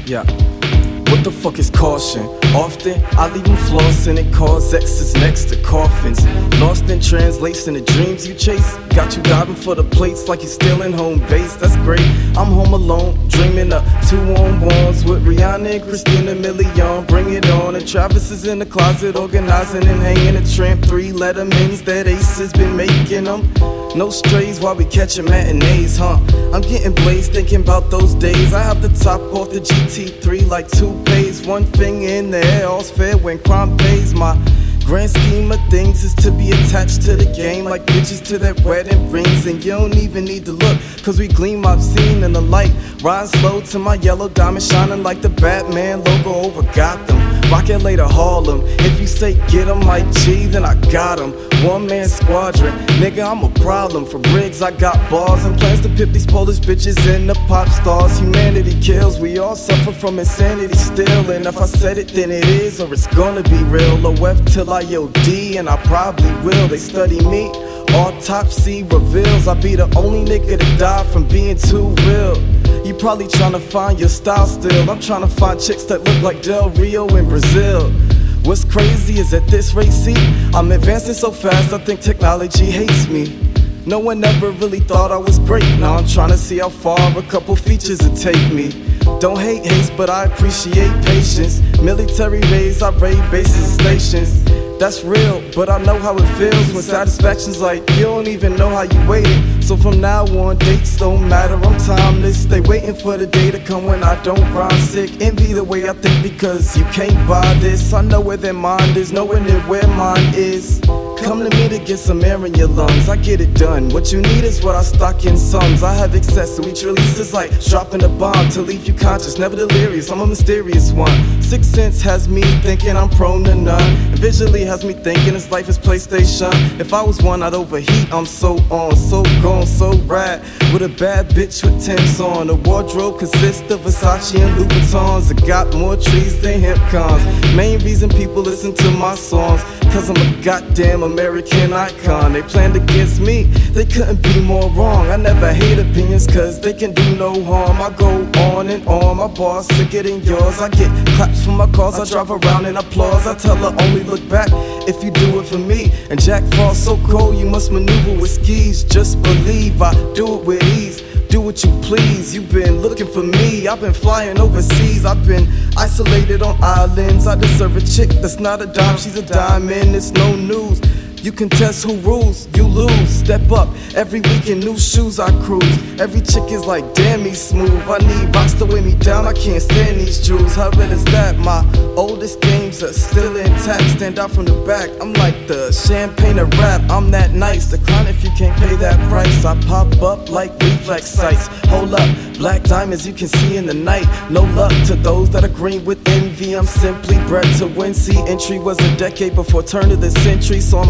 Yeah. What the fuck is caution? Often I leave them flossing and cause X's next to coffins. Lost in translation, the dreams you chase got you diving for the plates like you're stealing home base. That's great. I'm home alone, dreaming of 2-on-1s with Rihanna and Christina Milian. Bring it on. And Travis is in the closet organizing and hanging a tramp. 3 Lettermans that Ace has been making them. No strays while we catching matinees, huh? I'm getting blazed thinking about those days. I have the top off the GT3 like toupees. One finger in the air, all's fair when crime pays. My grand scheme of things is to be attached to the game like bitches to their wedding rings. And you don't even need to look, cause we gleam obscene in the light. Riding slow to my yellow diamond shining like the Batman logo over Gotham. Rocket later Harlem. If you say get 'em like G, then I got 'em. One man squadron, nigga, I'm a problem. For Briggs, I got bars and plans to pip these Polish bitches into pop stars. Humanity kills, we all suffer from insanity still. And if I said it, then it is, or it's gonna be real. OF till I OD, and I probably will. They study me, autopsy reveals I'll be the only nigga to die from being too real. You probably tryna find your style still. I'm tryna find chicks that look like Del Rio in Brazil. What's crazy is at this rate, see, I'm advancing so fast I think technology hates me. No one ever really thought I was great. Now I'm tryna see how far a couple features would take me. Don't hate haste, but I appreciate patience. Military raids, I raid bases and stations. That's real, but I know how it feels when satisfaction's like you don't even know how you waited. So from now on, dates don't matter, I'm timeless. They waiting for the day to come when I don't rhyme sick. Envy the way I think because you can't buy this. I know where their mind is, knowing it where mine is. Come to me to get some air in your lungs, I get it done. What you need is what I stock in sums. I have excess, so each release is like dropping a bomb to leave you conscious, never delirious. I'm a mysterious one. Sixth sense has me thinking I'm prone to none, and visually has me thinking his life is PlayStation. If I was one, I'd overheat. I'm so on, so gone, so rad. With a bad bitch with Tim's on. The wardrobe consists of Versace and Louboutins. I got more trees than hemp cons. Main reason people listen to my songs, cause I'm a goddamn American icon. They planned against me, they couldn't be more wrong. I never hate opinions cause they can do no harm. I go on and on, my bars sicker than yours. I get claps for my cars, I drive around in applause. I tell her only look back if you do it for me. And Jack falls so cold you must maneuver with skis. Just believe I do it with ease. Do what you please, you've been looking for me. I've been flying overseas, I've been isolated on islands. I deserve a chick that's not a dime, she's a diamond. It's no news, you contest who rules, you lose. Step up, every week in new shoes I cruise. Every chick is like, damn, he's smooth. I need rocks to weigh me down, I can't stand these jewels. How red is that? My oldest games are still intact. Stand out from the back, I'm like the champagne of rap. I'm that nice, decline if you can't pay that price. I pop up like reflex sights. Hold up, black diamonds you can see in the night. No luck to those that agree with envy. I'm simply bred to win. See, entry was a decade before turn of the century, so I'm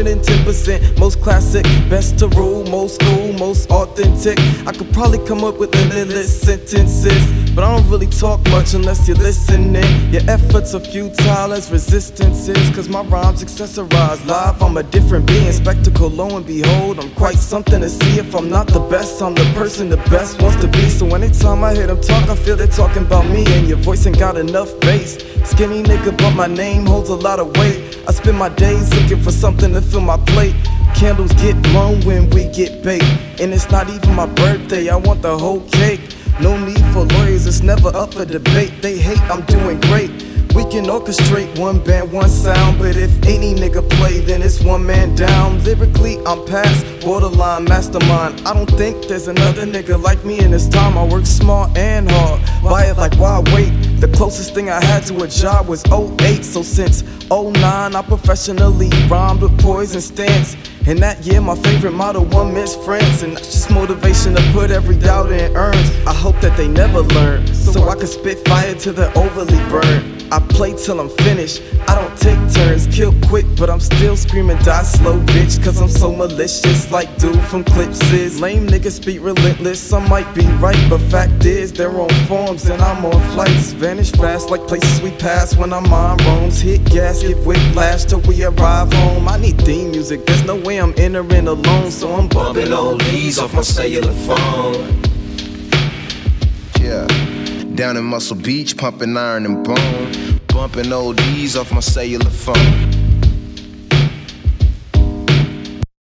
110% most classic, best to rule, most cool, most authentic. I could probably come up with endless sentences, but I don't really talk much unless you're listening. Your efforts are futile as resistances, cause my rhymes accessorize live. I'm a different being, spectacle, lo and behold, I'm quite something to see. If I'm not the best, I'm the person the best wants to be. So anytime I hear them talk, I feel they're talking about me. And your voice ain't got enough bass. Skinny nigga, but my name holds a lot of weight. I spend my days looking for something to fill my plate. Candles get blown when we get baked, and it's not even my birthday, I want the whole cake. No need for lawyers, it's never up for debate. They hate, I'm doing great. We can orchestrate one band, one sound, but if any nigga play, then it's one man down. Lyrically, I'm past borderline mastermind. I don't think there's another nigga like me in this time. I work smart and hard, buy it like why wait? The closest thing I had to a job was '08, so since '09 I professionally rhymed with poise and stance. And that year my favorite motto, one miss friends. And that's just motivation to put every doubt in urns. I hope that they never learn, so I can spit fire till they're overly burned. I play till I'm finished, I don't take turns. Kill quick, but I'm still screaming die slow, bitch, cause I'm so malicious, like dude from Clips is. Lame niggas speak relentless, some might be right, but fact is they're on forms and I'm on flights. Vanish fast like places we pass when our mind roams. Hit gas, get whiplash till we arrive home. I need theme music, there's no way I'm entering alone, so I'm bumping all these off my cellular phone. Yeah. Down in Muscle Beach, pumping iron and bone. Bumping ODs off my cellular phone.